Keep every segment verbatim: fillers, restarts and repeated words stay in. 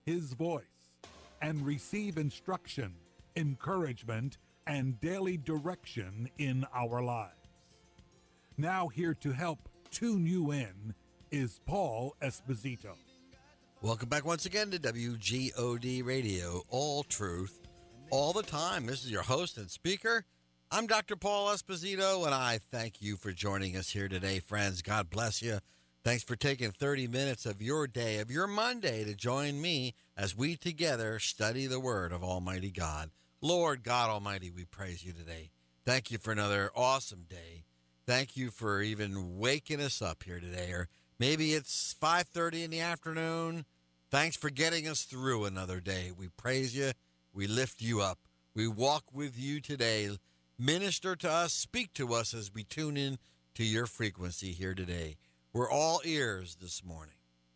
His voice and receive instruction, encouragement, and daily direction in our lives. Now, here to help tune you in is Paul Esposito. Welcome back once again to W G O D Radio, all truth, all the time. This is your host and speaker. I'm Doctor Paul Esposito, and I thank you for joining us here today, friends. God bless you. Thanks for taking thirty minutes of your day, of your Monday, to join me as we together study the Word of Almighty God. Lord God Almighty, we praise you today. Thank you for another awesome day. Thank you for even waking us up here today, or maybe it's five thirty in the afternoon. Thanks for getting us through another day. We praise you. We lift you up. We walk with you today. Minister to us. Speak to us as we tune in to your frequency here today. We're all ears this morning.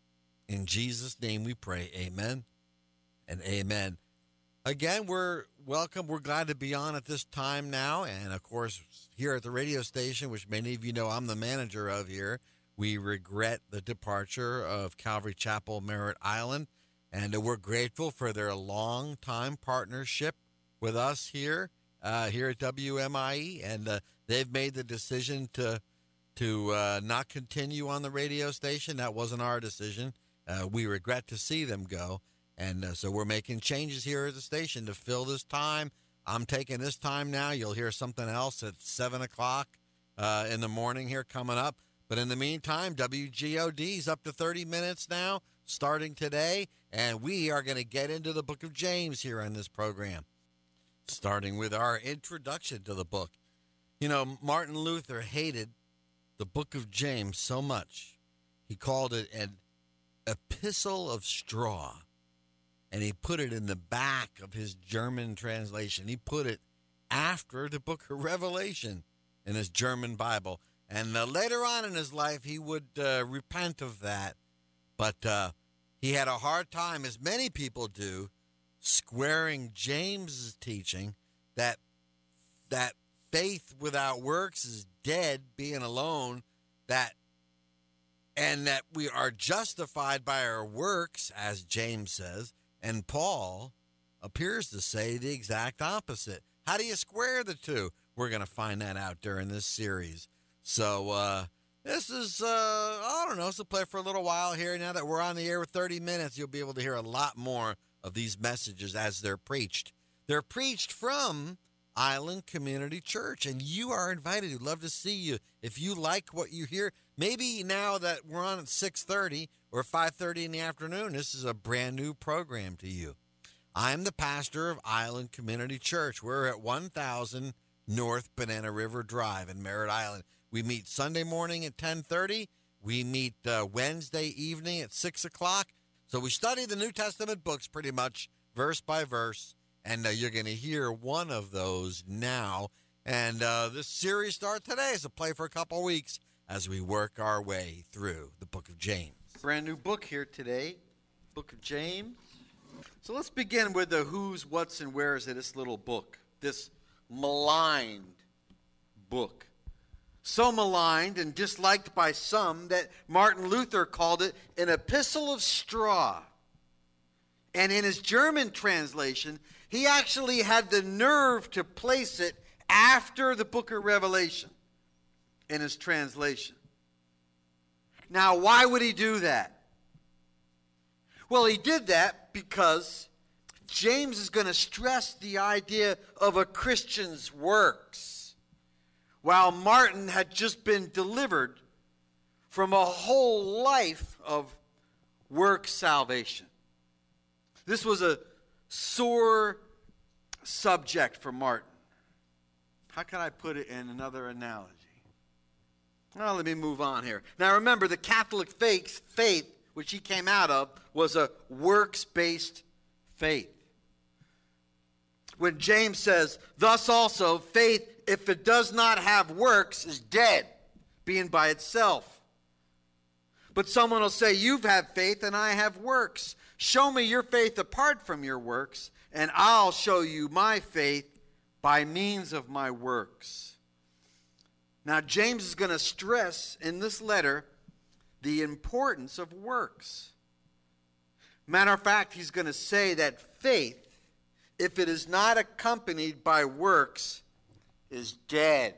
In Jesus' name we pray. Amen and amen. Again, we're welcome. We're glad to be on at this time now. And, of course, here at the radio station, which many of you know I'm the manager of here, we regret the departure of Calvary Chapel, Merritt Island, and we're grateful for their long-time partnership with us here, uh, here at W M I E, and uh, they've made the decision to to uh, not continue on the radio station. That wasn't our decision. Uh, we regret to see them go, and uh, so we're making changes here at the station to fill this time. I'm taking this time now. You'll hear something else at seven o'clock uh, in the morning here coming up. But in the meantime, W G O D is up to thirty minutes now, starting today, and we are going to get into the book of James here on this program, starting with our introduction to the book. You know, Martin Luther hated the book of James so much, he called it an epistle of straw, and he put it in the back of his German translation. He put it after the book of Revelation in his German Bible. And uh, later on in his life, he would uh, repent of that. But uh, he had a hard time, as many people do, squaring James's teaching that that faith without works is dead, being alone, that and that we are justified by our works, as James says, and Paul appears to say the exact opposite. How do you square the two? We're going to find that out during this series. So uh, this is, uh, I don't know, this will play for a little while here. Now that we're on the air with thirty minutes, you'll be able to hear a lot more of these messages as they're preached. They're preached from Island Community Church, and you are invited. We'd love to see you. If you like what you hear, maybe now that we're on at six thirty or five thirty in the afternoon, this is a brand new program to you. I'm the pastor of Island Community Church. We're at one thousand North Banana River Drive in Merritt Island. We meet Sunday morning at ten thirty. We meet uh, Wednesday evening at six o'clock. So we study the New Testament books pretty much verse by verse, and uh, you're going to hear one of those now. And uh, this series starts today, so play for a couple weeks as we work our way through the book of James. Brand new book here today, book of James. So let's begin with the who's, what's, and where's of this little book, this maligned book. So maligned and disliked by some that Martin Luther called it an epistle of straw. And in his German translation, he actually had the nerve to place it after the book of Revelation in his translation. Now, why would he do that? Well, he did that because James is going to stress the idea of a Christian's works, while Martin had just been delivered from a whole life of work salvation. This was a sore subject for Martin. How can I put it in another analogy? Well, let me move on here. Now remember, the Catholic faith, faith which he came out of, was a works-based faith. When James says, thus also, faith, if it does not have works, is dead, being by itself. But someone will say, you've had faith and I have works. Show me your faith apart from your works, and I'll show you my faith by means of my works. Now, James is going to stress in this letter the importance of works. Matter of fact, he's going to say that faith, if it is not accompanied by works, is dead.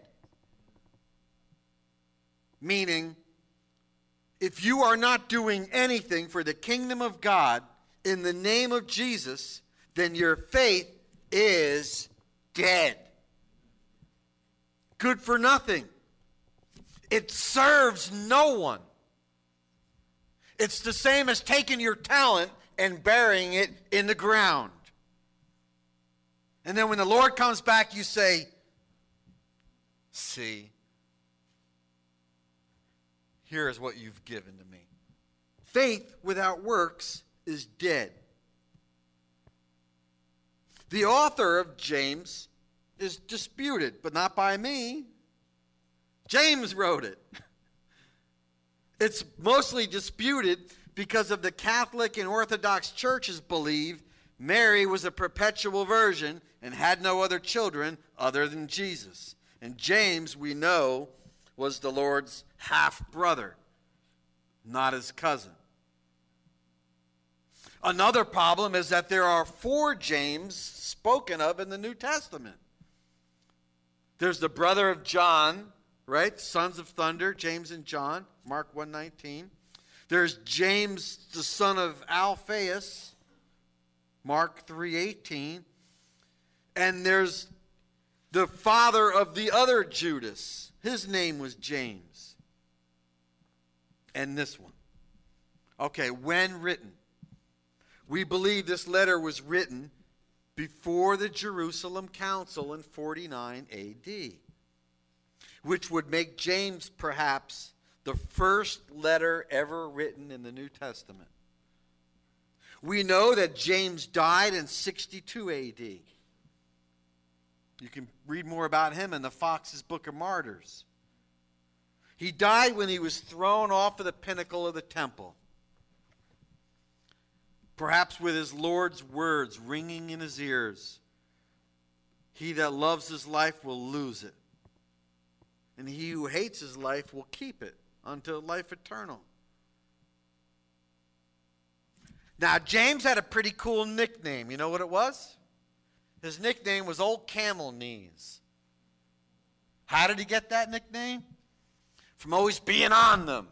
Meaning, if you are not doing anything for the kingdom of God in the name of Jesus, then your faith is dead. Good for nothing. It serves no one. It's the same as taking your talent and burying it in the ground. And then when the Lord comes back, you say, see, here is what you've given to me. Faith without works is dead. The author of James is disputed, but not by me. James wrote it. It's mostly disputed because of the Catholic and Orthodox churches believe Mary was a perpetual virgin and had no other children other than Jesus. And James, we know, was the Lord's half-brother, not his cousin. Another problem is that there are four James spoken of in the New Testament. There's the brother of John, right? Sons of thunder, James and John, Mark one nineteen. There's James, the son of Alphaeus, Mark three eighteen. And there's the father of the other Judas. His name was James. And this one. Okay, when written? We believe this letter was written before the Jerusalem Council in forty-nine A D, which would make James perhaps the first letter ever written in the New Testament. We know that James died in sixty-two A D. You can read more about him in the Fox's Book of Martyrs. He died when he was thrown off of the pinnacle of the temple, perhaps with his Lord's words ringing in his ears. He that loves his life will lose it, and he who hates his life will keep it unto life eternal. Now, James had a pretty cool nickname. You know what it was? His nickname was Old Camel Knees. How did he get that nickname? From always being on them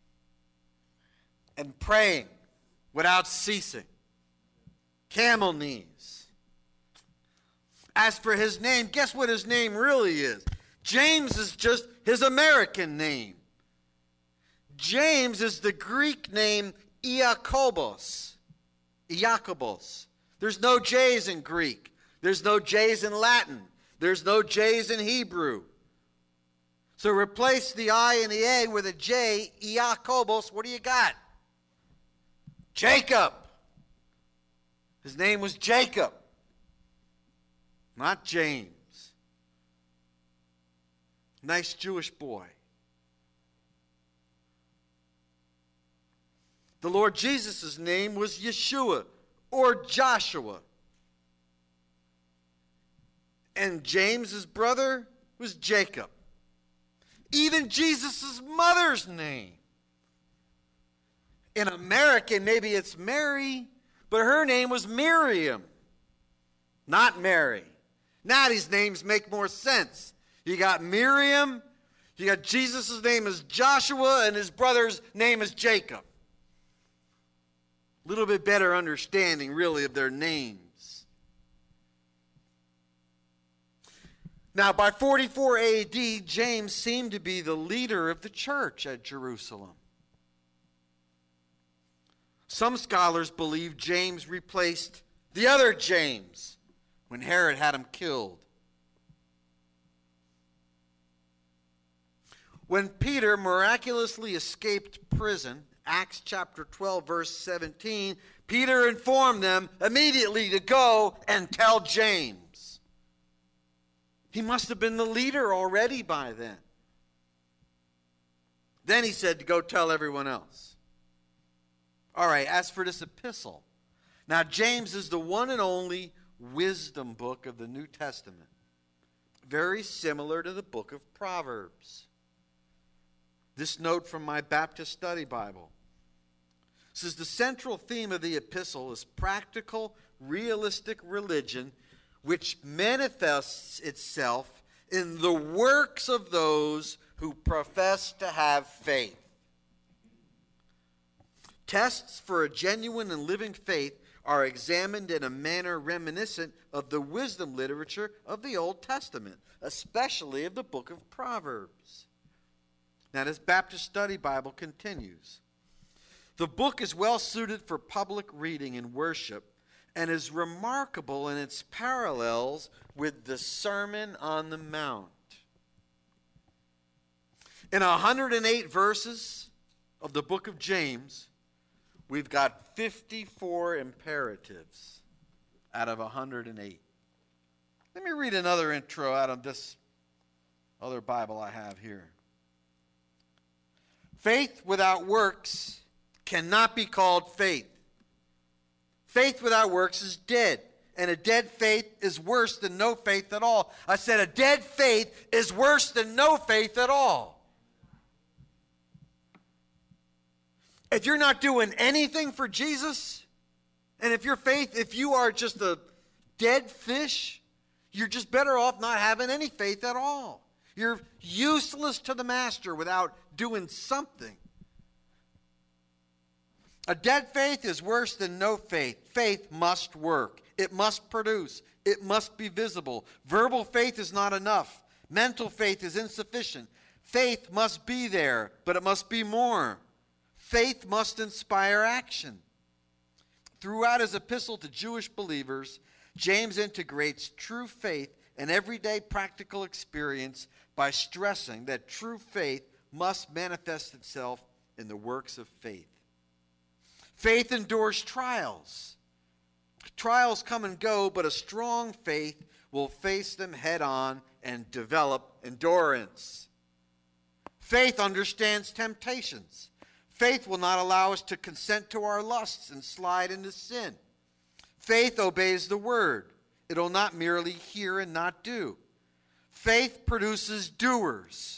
and praying without ceasing. Camel Knees. As for his name, guess what his name really is? James is just his American name. James is the Greek name Iakobos. Iakobos. There's no J's in Greek. There's no J's in Latin. There's no J's in Hebrew. So replace the I and the A with a J, Iakobos. What do you got? Jacob. His name was Jacob, not James. Nice Jewish boy. The Lord Jesus' name was Yeshua or Joshua. And James's brother was Jacob. Even Jesus' mother's name. In American, maybe it's Mary, but her name was Miriam, not Mary. Now these names make more sense. You got Miriam, you got Jesus' name is Joshua, and his brother's name is Jacob. A little bit better understanding, really, of their names. Now, by forty-four A D, James seemed to be the leader of the church at Jerusalem. Some scholars believe James replaced the other James when Herod had him killed. When Peter miraculously escaped prison, Acts chapter twelve, verse seventeen, Peter informed them immediately to go and tell James. He must have been the leader already by then. Then he said to go tell everyone else. All right, as for this epistle. Now, James is the one and only wisdom book of the New Testament. Very similar to the book of Proverbs. This note from my Baptist Study Bible. Says the central theme of the epistle is practical, realistic religion, which manifests itself in the works of those who profess to have faith. Tests for a genuine and living faith are examined in a manner reminiscent of the wisdom literature of the Old Testament, especially of the book of Proverbs. Now, this Baptist Study Bible continues. The book is well suited for public reading and worship and is remarkable in its parallels with the Sermon on the Mount. In one hundred eight verses of the book of James, we've got fifty-four imperatives out of one hundred eight. Let me read another intro out of this other Bible I have here. Faith without works cannot be called faith. Faith without works is dead, and a dead faith is worse than no faith at all. I said a dead faith is worse than no faith at all. If you're not doing anything for Jesus, and if your faith, if you are just a dead fish, you're just better off not having any faith at all. You're useless to the master without doing something. A dead faith is worse than no faith. Faith must work. It must produce. It must be visible. Verbal faith is not enough. Mental faith is insufficient. Faith must be there, but it must be more. Faith must inspire action. Throughout his epistle to Jewish believers, James integrates true faith and everyday practical experience by stressing that true faith must manifest itself in the works of faith. Faith endures trials. Trials come and go, but a strong faith will face them head on and develop endurance. Faith understands temptations. Faith will not allow us to consent to our lusts and slide into sin. Faith obeys the word. It will not merely hear and not do. Faith produces doers.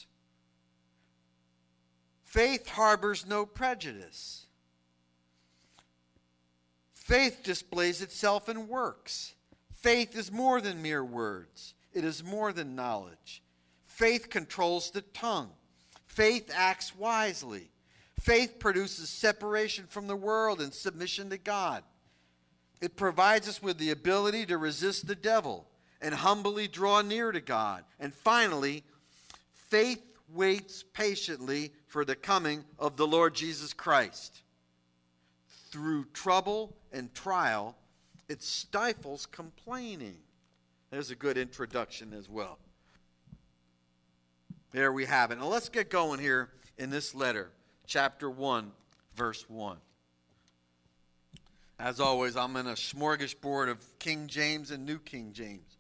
Faith harbors no prejudice. Faith displays itself in works. Faith is more than mere words. It is more than knowledge. Faith controls the tongue. Faith acts wisely. Faith produces separation from the world and submission to God. It provides us with the ability to resist the devil and humbly draw near to God. And finally, faith waits patiently for the coming of the Lord Jesus Christ. Through trouble and trial, it stifles complaining. There's a good introduction as well. There we have it. Now let's get going here in this letter, chapter one, verse one. As always, I'm in a smorgasbord of King James and New King James.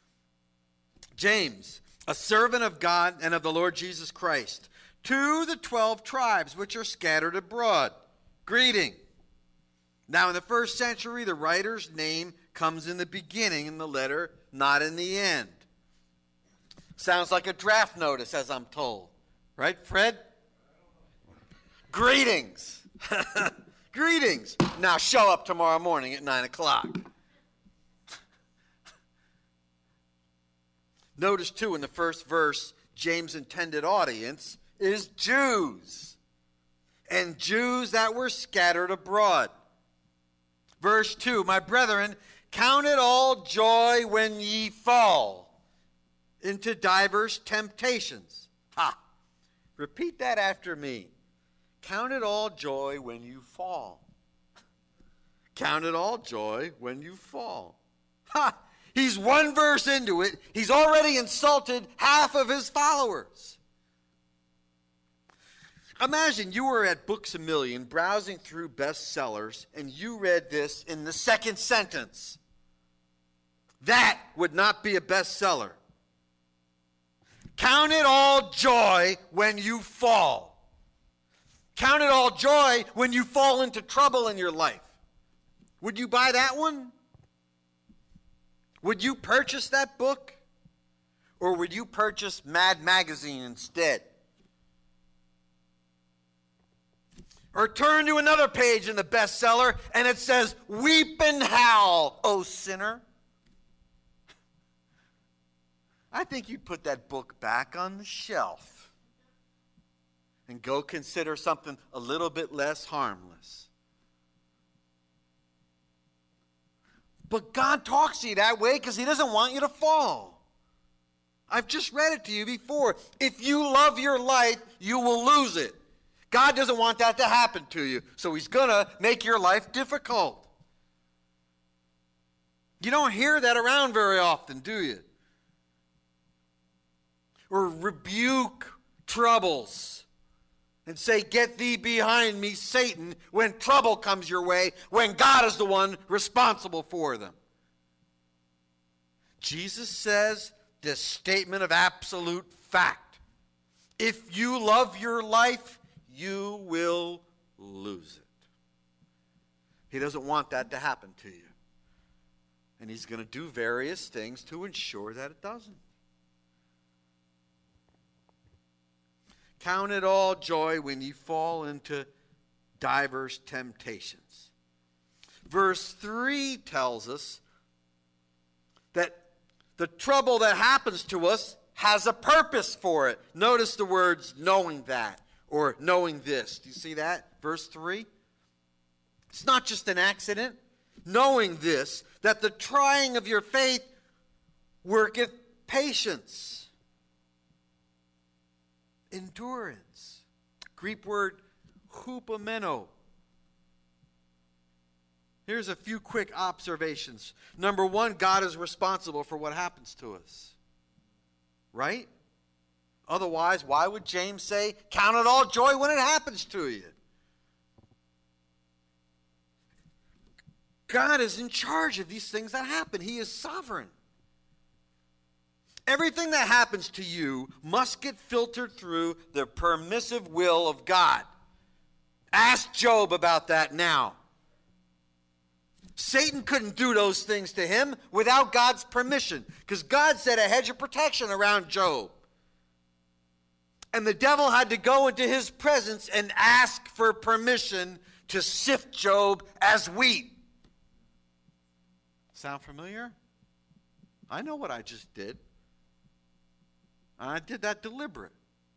James, a servant of God and of the Lord Jesus Christ, to the twelve tribes which are scattered abroad, greeting. Now, in the first century, the writer's name comes in the beginning in the letter, not in the end. Sounds like a draft notice, as I'm told. Right, Fred? Greetings. Greetings. Now show up tomorrow morning at nine o'clock. Notice, too, in the first verse, James' intended audience is Jews. And Jews that were scattered abroad. Verse two, my brethren, count it all joy when ye fall into divers temptations. Ha! Repeat that after me. Count it all joy when you fall. Count it all joy when you fall. Ha! He's one verse into it. He's already insulted half of his followers. Imagine you were at Books A Million browsing through bestsellers and you read this in the second sentence. That would not be a bestseller. Count it all joy when you fall. Count it all joy when you fall into trouble in your life. Would you buy that one? Would you purchase that book? Or would you purchase Mad Magazine instead? Or turn to another page in the bestseller and it says, weep and howl, O sinner. I think you'd put that book back on the shelf and go consider something a little bit less harmless. But God talks to you that way because he doesn't want you to fall. I've just read it to you before. If you love your life, you will lose it. God doesn't want that to happen to you, so he's going to make your life difficult. You don't hear that around very often, do you? Or rebuke troubles and say, get thee behind me, Satan, when trouble comes your way, when God is the one responsible for them. Jesus says this statement of absolute fact. If you love your life, you will lose it. He doesn't want that to happen to you. And he's going to do various things to ensure that it doesn't. Count it all joy when you fall into diverse temptations. Verse three tells us that the trouble that happens to us has a purpose for it. Notice the words knowing that or knowing this. Do you see that? Verse three. It's not just an accident. Knowing this, that the trying of your faith worketh patience. Endurance. Greek word hupomeno. Here's a few quick observations. Number one, God is responsible for what happens to us. Right? Otherwise, why would James say, count it all joy when it happens to you? God is in charge of these things that happen. He is sovereign. Everything that happens to you must get filtered through the permissive will of God. Ask Job about that now. Satan couldn't do those things to him without God's permission, because God set a hedge of protection around Job. And the devil had to go into his presence and ask for permission to sift Job as wheat. Sound familiar? I know what I just did. I did that deliberate.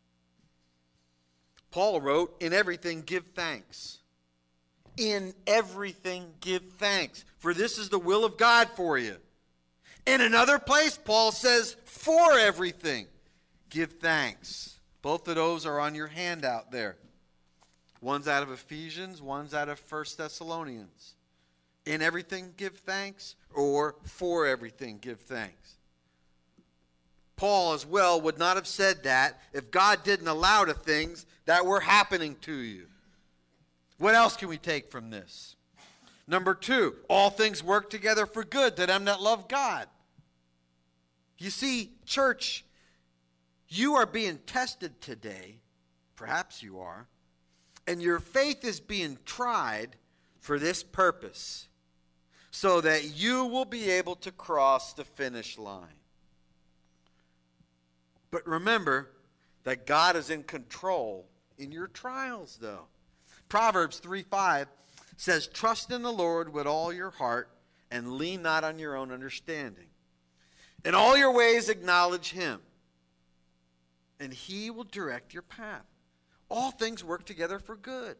Paul wrote, in everything give thanks. In everything give thanks, for this is the will of God for you. In another place, Paul says, for everything give thanks. Both of those are on your handout there. One's out of Ephesians, one's out of First Thessalonians. In everything give thanks, or for everything give thanks. Paul as well would not have said that if God didn't allow the things that were happening to you. What else can we take from this? Number two, all things work together for good to them that love God. You see, church, you are being tested today, perhaps you are, and your faith is being tried for this purpose, so that you will be able to cross the finish line. But remember that God is in control in your trials, though. Proverbs three five says, trust in the Lord with all your heart and lean not on your own understanding. In all your ways acknowledge him, and he will direct your path. All things work together for good.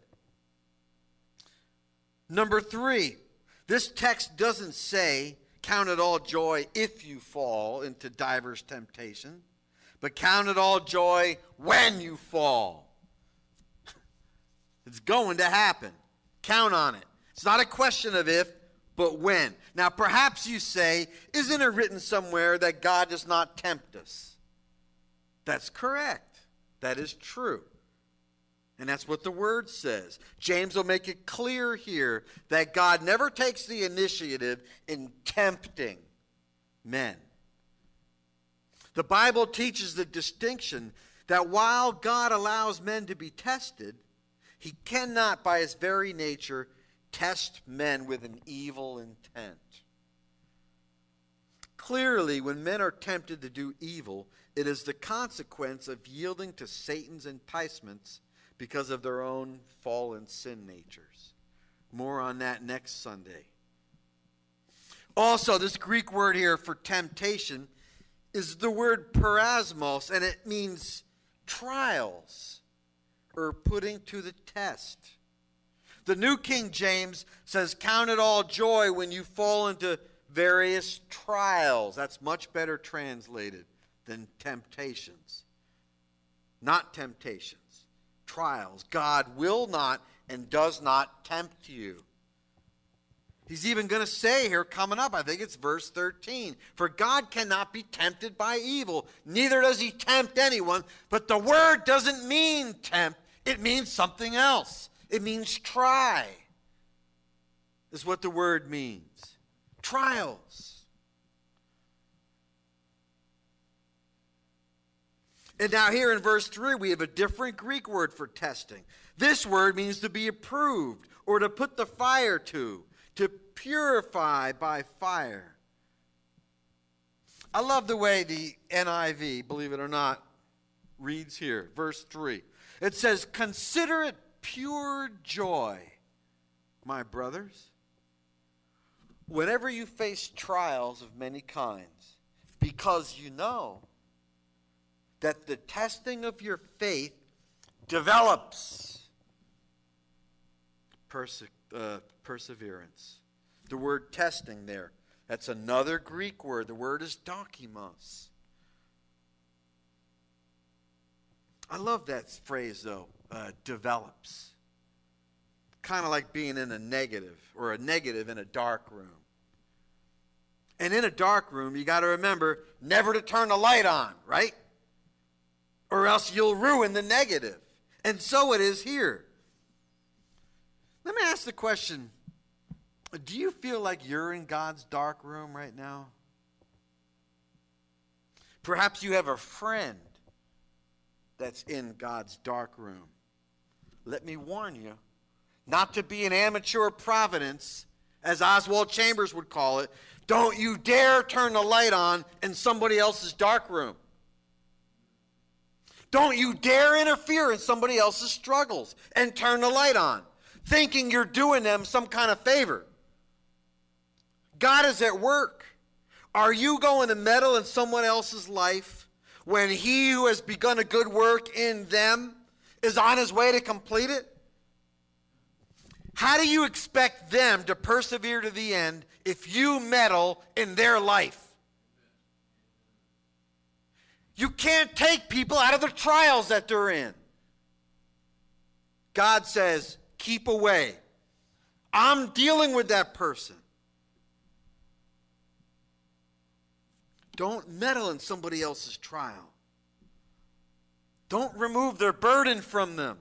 Number three, this text doesn't say, count it all joy if you fall into diverse temptation. But count it all joy when you fall. It's going to happen. Count on it. It's not a question of if, but when. Now, perhaps you say, isn't it written somewhere that God does not tempt us? That's correct. That is true. And that's what the word says. James will make it clear here that God never takes the initiative in tempting men. The Bible teaches the distinction that while God allows men to be tested, he cannot by his very nature test men with an evil intent. Clearly, when men are tempted to do evil, it is the consequence of yielding to Satan's enticements because of their own fallen sin natures. More on that next Sunday. Also, this Greek word here for temptation is the word parasmos, and it means trials or putting to the test. The New King James says, count it all joy when you fall into various trials. That's much better translated than temptations. Not temptations, trials. God will not and does not tempt you. He's even going to say here coming up, I think it's verse thirteen, for God cannot be tempted by evil, neither does he tempt anyone. But the word doesn't mean tempt, it means something else. It means try, is what the word means. Trials. And now here in verse three, we have a different Greek word for testing. This word means to be approved or to put the fire to, to purify by fire. I love the way the N I V, believe it or not, reads here, verse three. It says, consider it pure joy, my brothers, whenever you face trials of many kinds, because you know that the testing of your faith develops perse- uh, perseverance. The word testing there, that's another Greek word. The word is dokimos. I love that phrase, though, uh, develops. Kind of like being in a negative, or a negative in a dark room. And in a dark room, you got to remember never to turn the light on, right? Or else you'll ruin the negative. And so it is here. Let me ask the question, do you feel like you're in God's dark room right now? Perhaps you have a friend that's in God's dark room. Let me warn you, not to be an amateur providence, as Oswald Chambers would call it. Don't you dare turn the light on in somebody else's dark room. Don't you dare interfere in somebody else's struggles and turn the light on, thinking you're doing them some kind of favor. God is at work. Are you going to meddle in someone else's life when he who has begun a good work in them is on his way to complete it? How do you expect them to persevere to the end if you meddle in their life? You can't take people out of the trials that they're in. God says, keep away. I'm dealing with that person. Don't meddle in somebody else's trial. Don't remove their burden from them.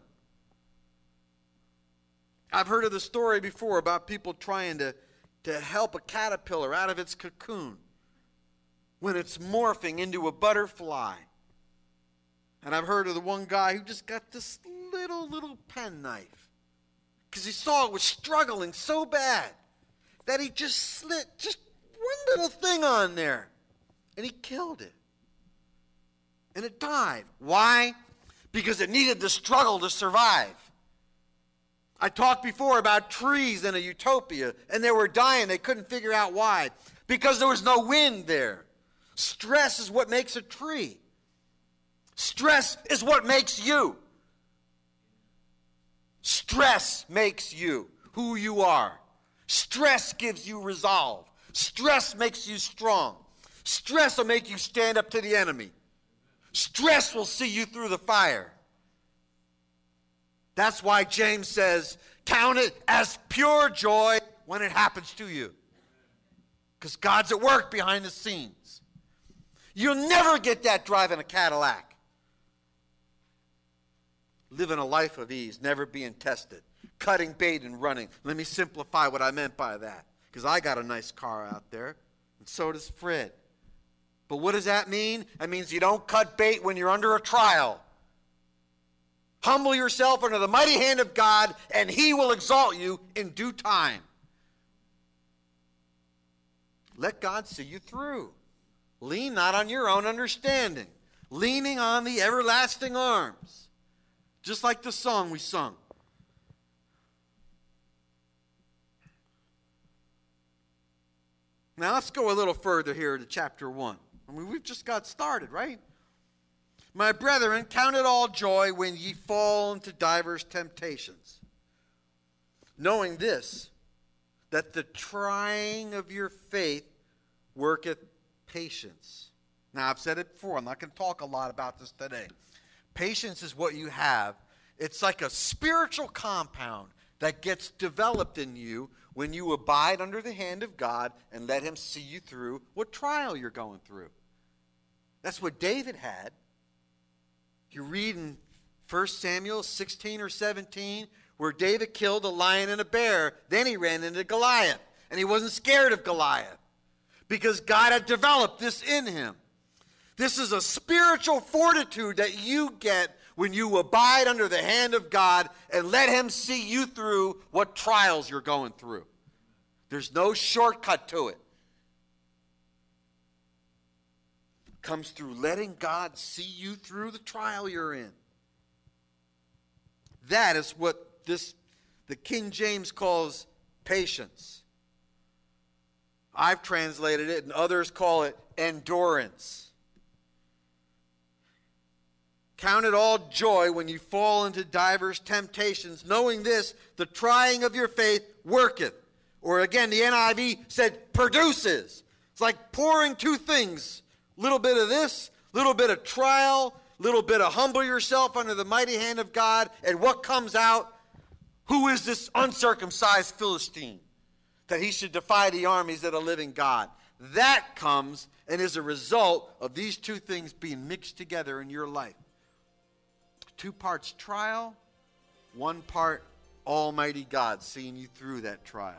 I've heard of the story before about people trying to, to help a caterpillar out of its cocoon when it's morphing into a butterfly. And I've heard of the one guy who just got this little, little penknife because he saw it was struggling so bad that he just slit just one little thing on there and he killed it. And it died. Why? Because it needed the struggle to survive. I talked before about trees in a utopia, and they were dying. They couldn't figure out why. Because there was no wind there. Stress is what makes a tree. Stress is what makes you. Stress makes you who you are. Stress gives you resolve. Stress makes you strong. Stress will make you stand up to the enemy. Stress will see you through the fire. That's why James says, count it as pure joy when it happens to you. Because God's at work behind the scenes. You'll never get that driving a Cadillac. Living a life of ease, never being tested. Cutting bait and running. Let me simplify what I meant by that. Because I got a nice car out there. And so does Fred. But what does that mean? That means you don't cut bait when you're under a trial. Humble yourself under the mighty hand of God, and he will exalt you in due time. Let God see you through. Lean not on your own understanding, leaning on the everlasting arms. Just like the song we sung. Now let's go a little further here to chapter one. I mean, we've just got started, right? My brethren, count it all joy when ye fall into divers temptations, knowing this, that the trying of your faith worketh patience. Now, I've said it before. I'm not going to talk a lot about this today. Patience is what you have. It's like a spiritual compound that gets developed in you when you abide under the hand of God and let him see you through what trial you're going through. That's what David had. You read in First Samuel sixteen or seventeen where David killed a lion and a bear. Then he ran into Goliath. And he wasn't scared of Goliath because God had developed this in him. This is a spiritual fortitude that you get when you abide under the hand of God and let him see you through what trials you're going through. There's no shortcut to it. It comes through letting God see you through the trial you're in. That is what this the King James calls patience. I've translated it, and others call it endurance. Count it all joy when you fall into divers temptations, knowing this, the trying of your faith worketh. Or again, the N I V said produces. It's like pouring two things. A little bit of this, a little bit of trial, a little bit of humble yourself under the mighty hand of God. And what comes out? Who is this uncircumcised Philistine that he should defy the armies of the living God? That comes and is a result of these two things being mixed together in your life. Two parts trial, one part Almighty God seeing you through that trial.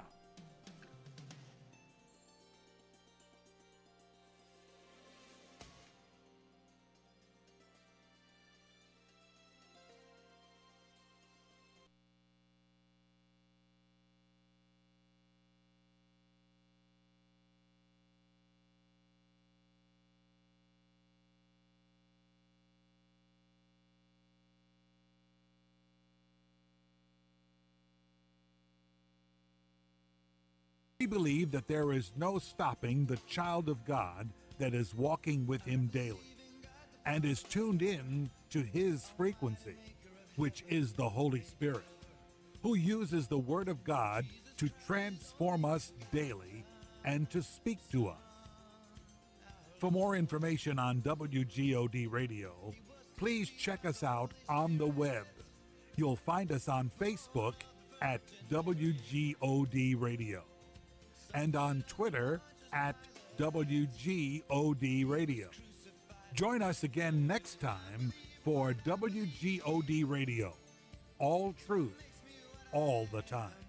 We believe that there is no stopping the child of God that is walking with him daily and is tuned in to his frequency, which is the Holy Spirit, who uses the Word of God to transform us daily and to speak to us. For more information on W G O D Radio, please check us out on the web. You'll find us on Facebook at W G O D Radio and on Twitter at W G O D Radio. Join us again next time for W G O D Radio. All truth, all the time.